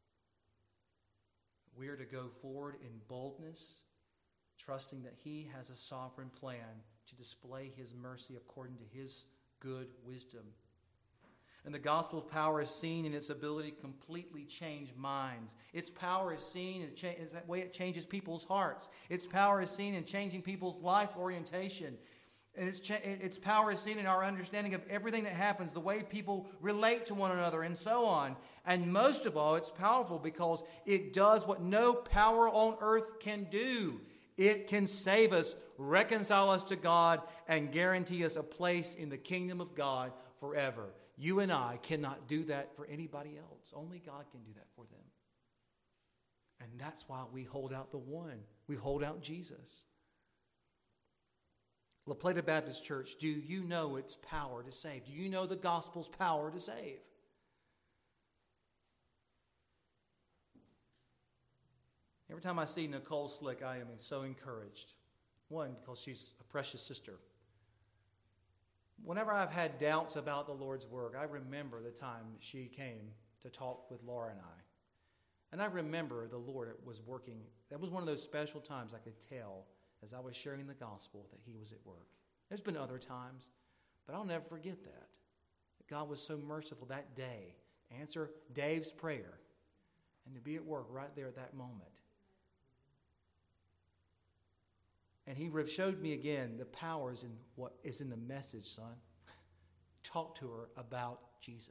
We are to go forward in boldness, trusting that he has a sovereign plan to display his mercy according to his good wisdom. And the gospel's power is seen in its ability to completely change minds. Its power is seen in the way it changes people's hearts. Its power is seen in changing people's life orientation. And its, cha- its power is seen in our understanding of everything that happens, the way people relate to one another, and so on. And most of all, it's powerful because it does what no power on earth can do. It can save us, reconcile us to God, and guarantee us a place in the kingdom of God forever. You and I cannot do that for anybody else. Only God can do that for them. And that's why we hold out the one. We hold out Jesus. La Plata Baptist Church, do you know its power to save? Do you know the gospel's power to save? Every time I see Nicole Slick, I am so encouraged. One, because she's a precious sister. Whenever I've had doubts about the Lord's work, I remember the time she came to talk with Laura and I. And I remember the Lord was working. That was one of those special times I could tell as I was sharing the gospel that he was at work. There's been other times, but I'll never forget that. That God was so merciful that day. Answer Dave's prayer. And to be at work right there at that moment. And he showed me again the power is in what is in the message, son. Talk to her about Jesus.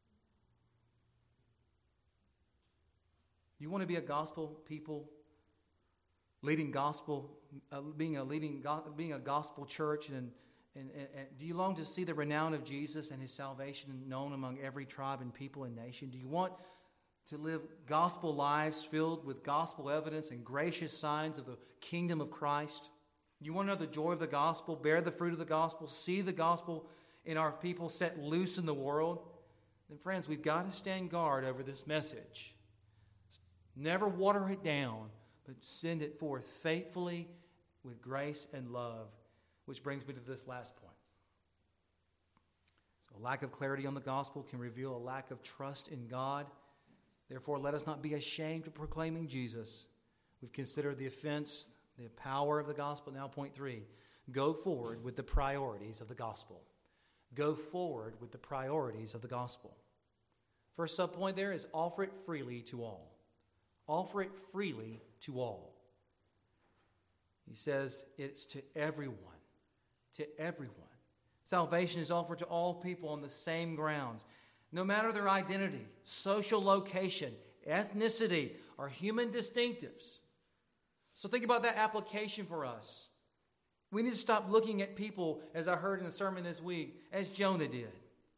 You want to be a gospel people, leading gospel, uh, being a leading, go- being a gospel church, and, and, and, and do you long to see the renown of Jesus and his salvation known among every tribe and people and nation? Do you want to live gospel lives filled with gospel evidence and gracious signs of the kingdom of Christ? You want to know the joy of the gospel, bear the fruit of the gospel, see the gospel in our people set loose in the world? Then friends, we've got to stand guard over this message. Never water it down, but send it forth faithfully with grace and love, which brings me to this last point. So a lack of clarity on the gospel can reveal a lack of trust in God. Therefore, let us not be ashamed of proclaiming Jesus. We've considered the offense, the power of the gospel. Now, point three, go forward with the priorities of the gospel. Go forward with the priorities of the gospel. First subpoint there is offer it freely to all. Offer it freely to all. He says it's to everyone. To everyone. Salvation is offered to all people on the same grounds. No matter their identity, social location, ethnicity, or human distinctives. So think about that application for us. We need to stop looking at people, as I heard in the sermon this week, as Jonah did.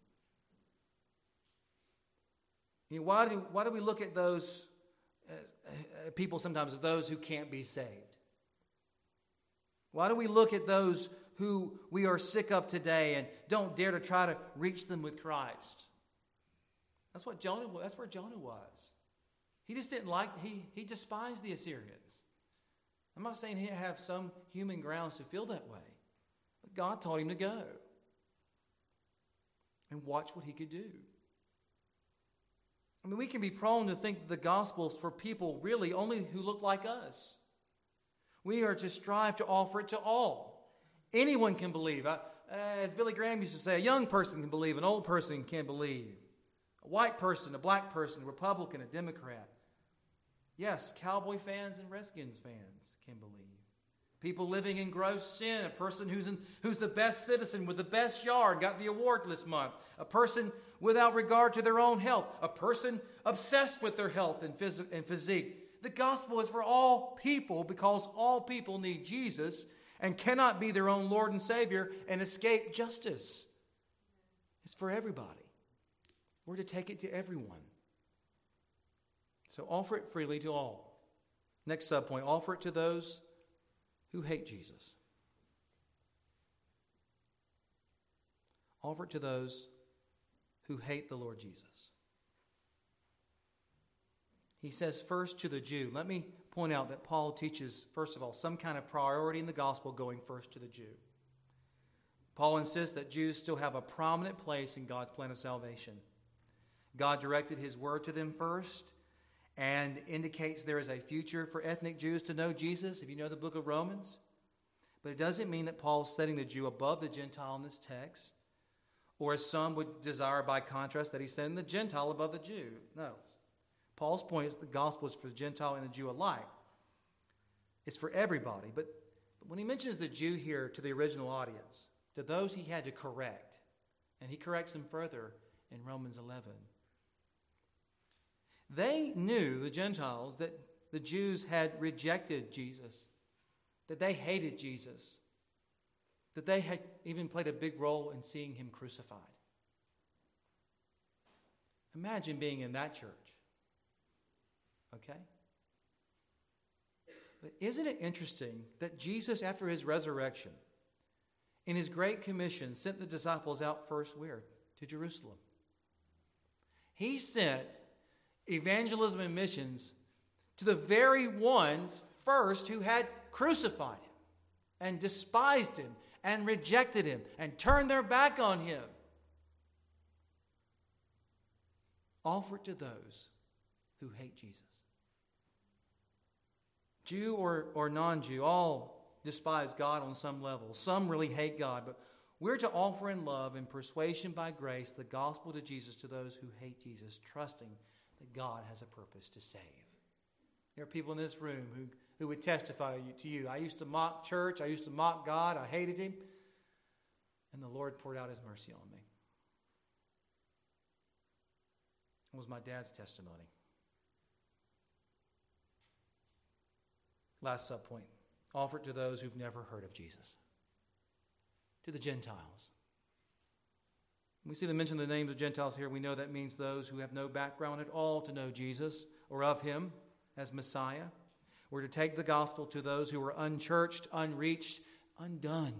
I mean, why do, why do we look at those uh, uh, people sometimes as those who can't be saved? Why do we look at those who we are sick of today and don't dare to try to reach them with Christ? That's what Jonah. That's where Jonah was. He just didn't like. He he despised the Assyrians. I'm not saying he didn't have some human grounds to feel that way, but God taught him to go and watch what he could do. I mean, we can be prone to think the gospel is for people really only who look like us. We are to strive to offer it to all. Anyone can believe. I, as Billy Graham used to say, a young person can believe, an old person can believe. A white person, a black person, a Republican, a Democrat. Yes, Cowboy fans and Redskins fans can believe. People living in gross sin, a person who's in, who's the best citizen with the best yard, got the award this month. A person without regard to their own health. A person obsessed with their health and, phys- and physique. The gospel is for all people because all people need Jesus and cannot be their own Lord and Savior and escape justice. It's for everybody. We're to take it to everyone. So offer it freely to all. Next subpoint, offer it to those who hate Jesus. Offer it to those who hate the Lord Jesus. He says first to the Jew. Let me point out that Paul teaches, first of all, some kind of priority in the gospel going first to the Jew. Paul insists that Jews still have a prominent place in God's plan of salvation. God directed his word to them first and indicates there is a future for ethnic Jews to know Jesus, if you know the book of Romans. But it doesn't mean that Paul is setting the Jew above the Gentile in this text, or as some would desire by contrast, that he's setting the Gentile above the Jew. No. Paul's point is the gospel is for the Gentile and the Jew alike. It's for everybody. But, but when he mentions the Jew here to the original audience, to those he had to correct, and he corrects them further in Romans eleven. They knew, the Gentiles, that the Jews had rejected Jesus, that they hated Jesus, that they had even played a big role in seeing him crucified. Imagine being in that church. Okay? But isn't it interesting that Jesus, after his resurrection, in his great commission, sent the disciples out first where? To Jerusalem. He sent evangelism and missions to the very ones first who had crucified him and despised him and rejected him and turned their back on him. Offer it to those who hate Jesus. Jew or, or non-Jew, all despise God on some level. Some really hate God, but we're to offer in love and persuasion by grace the gospel to Jesus to those who hate Jesus, trusting that God has a purpose to save. There are people in this room who, who would testify to you. I used to mock church. I used to mock God. I hated him. And the Lord poured out his mercy on me. It was my dad's testimony. Last subpoint. Offer it to those who've never heard of Jesus. To the Gentiles. We see the mention of the names of Gentiles here. We know that means those who have no background at all to know Jesus or of him as Messiah. We're to take the gospel to those who are unchurched, unreached, undone.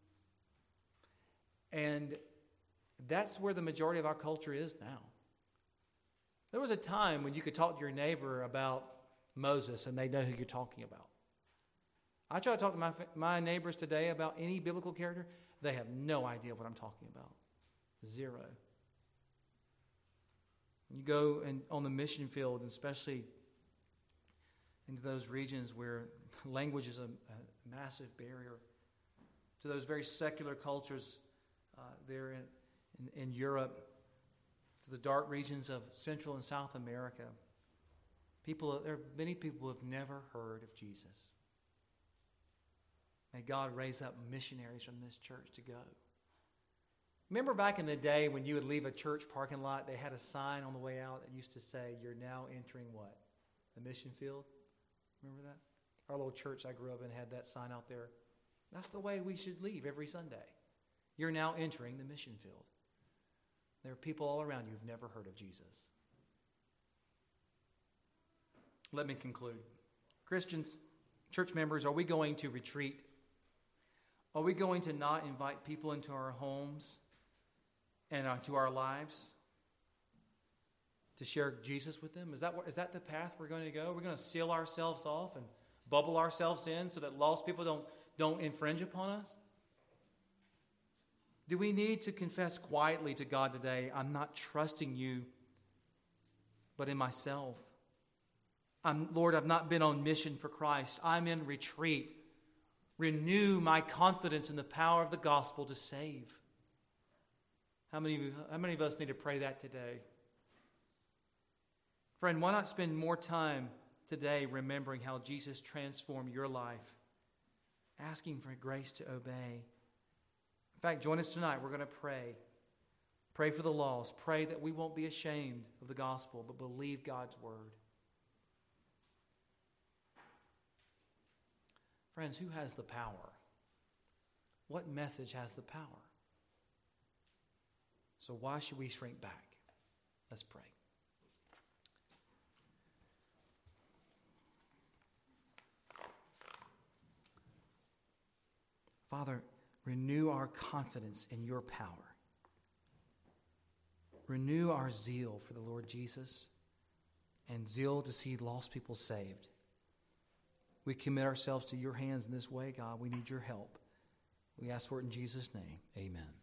And that's where the majority of our culture is now. There was a time when you could talk to your neighbor about Moses and they know who you're talking about. I try to talk to my, my neighbors today about any biblical character. They have no idea what I'm talking about. Zero. You go and on the mission field, and especially into those regions where language is a, a massive barrier, to those very secular cultures uh, there in, in, in Europe, to the dark regions of Central and South America. People, there are many people who have never heard of Jesus. May God raise up missionaries from this church to go. Remember back in the day when you would leave a church parking lot, they had a sign on the way out that used to say, you're now entering what? The mission field? Remember that? Our little church I grew up in had that sign out there. That's the way we should leave every Sunday. You're now entering the mission field. There are people all around you who've never heard of Jesus. Let me conclude. Christians, church members, are we going to retreat? Are we going to not invite people into our homes and uh, to our lives to share Jesus with them? Is that what, is that the path we're going to go? We're going to seal ourselves off and bubble ourselves in so that lost people don't, don't infringe upon us? Do we need to confess quietly to God today, I'm not trusting you, but in myself? I'm, Lord, I've not been on mission for Christ. I'm in retreat. Renew my confidence in the power of the gospel to save. How many of you, how many of us need to pray that today? Friend, why not spend more time today remembering how Jesus transformed your life, asking for grace to obey? In fact, join us tonight. We're going to pray. Pray for the lost. Pray that we won't be ashamed of the gospel, but believe God's word. Friends, who has the power? What message has the power? So why should we shrink back? Let's pray. Father, renew our confidence in your power. Renew our zeal for the Lord Jesus and zeal to see lost people saved. We commit ourselves to your hands in this way, God. We need your help. We ask for it in Jesus' name. Amen.